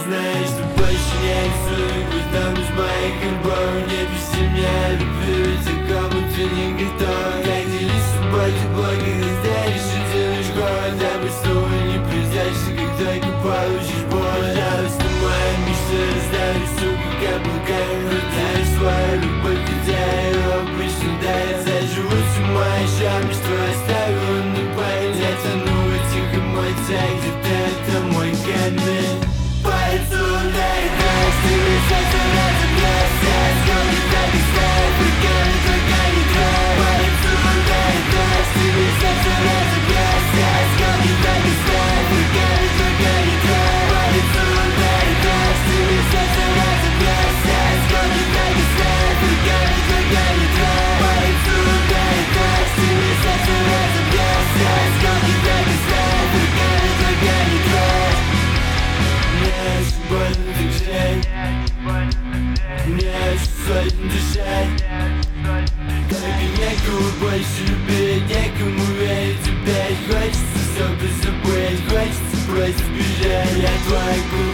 знаешь, что больше не рисую гвоздом из моих альбом. Не пиши мне, люблю тебя, кому ты не готов. Как делись с собой, тепло, когда сделаешь и делаешь город. Дабы снова не придешься, как только получишь боль. Пожалуйста, моя мечта, раздавлю, сука, каблуками. Выдай свою любовь, хотя ее обычно дает. Заживу с ума, еще мечту оставила на память. Я тону в этих эмоциях, где-то это мой камень. По лицу наиграешь, ты ведь сердце разобьешься. Сколько так и стоит, руками только не крой. По лицу наиграешь, ты ведь сердце разобьешься. Сколько так и стоит, руками только не крой. По лицу наиграешь, ты ведь сердце разобьешься. Сколько так и стоит, руками только не крой. По лицу наиграешь, ты ведь сердце разобьешься. Сколько так и стоит, руками только не крой. Мне очень больно так жаль, мне очень сложно дышать. Только некого больше любить, некому верить опять. Хочется все позабыть, хочется просто бежать. Я твой